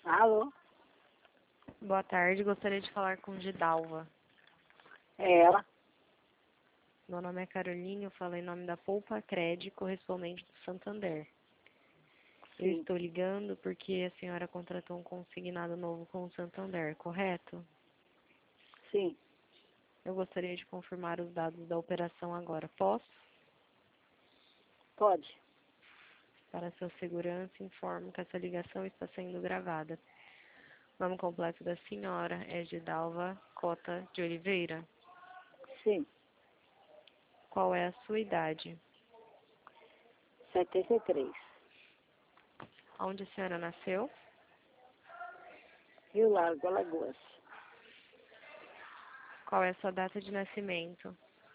Alô? Boa tarde, gostaria de falar com Gidalva. É ela? Meu nome é Carolina, eu falo em nome da Poupa Cred, correspondente do Santander. Eu Sim. estou ligando porque a senhora contratou um consignado novo com o Santander, correto? Sim. Eu gostaria de confirmar os dados da operação agora. Posso? Pode. Para sua segurança, informo que essa ligação está sendo gravada. O nome completo da senhora é Gidalva Cota de Oliveira. Sim. Qual é a sua idade? 73. Onde a senhora nasceu? Rio Largo, Alagoas. Qual é a sua data de nascimento?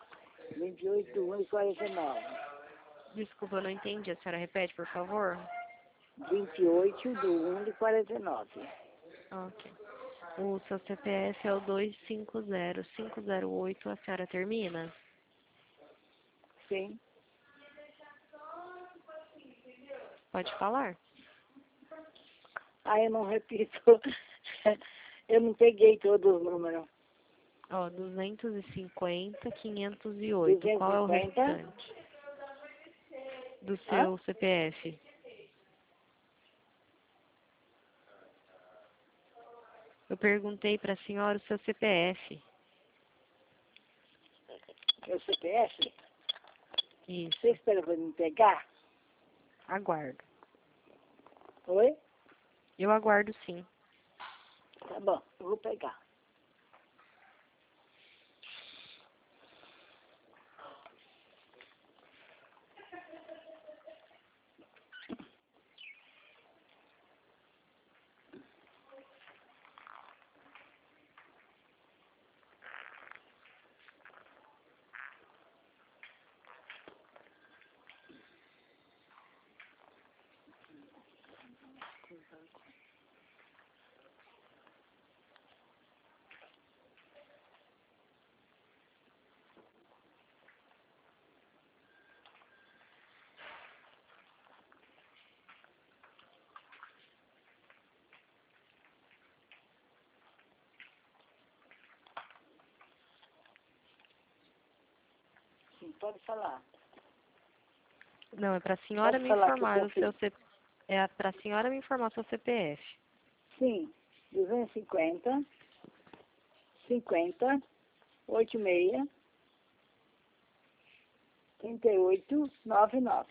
28/1/49. Desculpa, eu não entendi. A senhora repete, por favor? 28/1/49. Ok. O seu CPF é o 250508. A senhora termina? Sim. Pode falar. Ah, eu não repito. Eu não peguei todos os números. Ó, 250-508. Qual é o 250? restante do Hã? seu CPF? Eu perguntei para a senhora o seu CPF. Meu CPF? Isso. Você espera pra me pegar? Aguardo. Oi? Eu aguardo sim. Tá bom, eu vou pegar. Sim, pode falar. Não, é para a senhora Pode me falar que eu informar o seu confio. CPF. É para a senhora me informar o seu CPF. Sim, 250, 50, 86, 38, 99.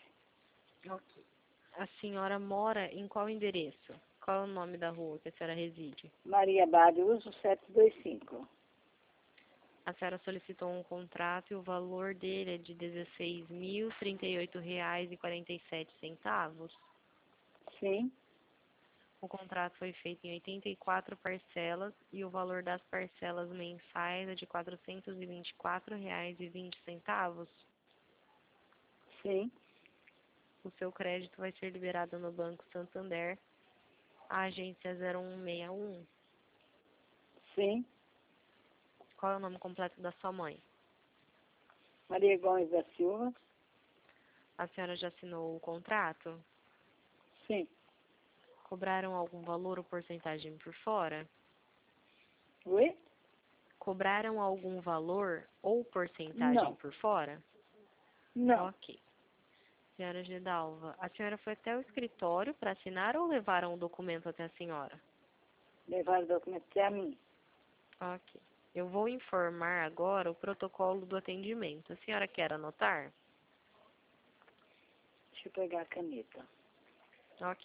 A senhora mora em qual endereço? Qual é o nome da rua que a senhora reside? Maria Badius, 725. A senhora solicitou um contrato e o valor dele é de R$ 16.038,47. Sim, O contrato foi feito em 84 parcelas e o valor das parcelas mensais é de R$ 424,20. sim, O seu crédito vai ser liberado no Banco Santander, a agência 0161. sim. Qual é o nome completo da sua mãe? Maria Gomes da Silva. A senhora já assinou o contrato? Sim. Cobraram algum valor ou porcentagem por fora? Oi? Cobraram algum valor ou porcentagem Não, por fora? não. Ok. Senhora Gedalva, a senhora foi até o escritório para assinar ou levaram o documento até a senhora? Levaram o documento até a mim. Ok. Eu vou informar agora o protocolo do atendimento. A senhora quer anotar? Deixa eu pegar a caneta. Ok.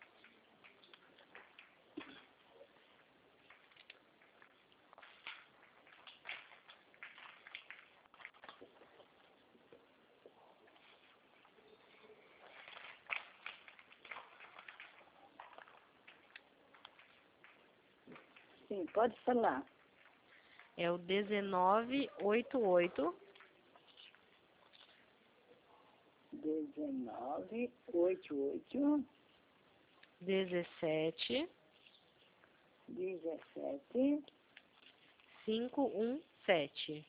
Sim, pode falar. É o 1988 1988 17 17 517.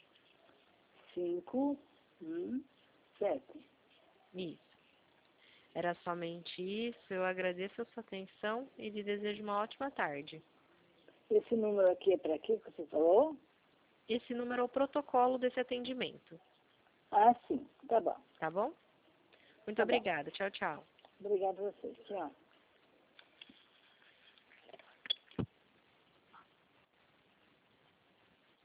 517. Isso. Era somente isso. Eu agradeço a sua atenção e lhe desejo uma ótima tarde. Esse número aqui é para quê que você falou? Esse número é o protocolo desse atendimento, Ah, sim. Tá bom. tá bom? Muito Tá bom. obrigada. Tchau, tchau. Obrigada a vocês. Tchau.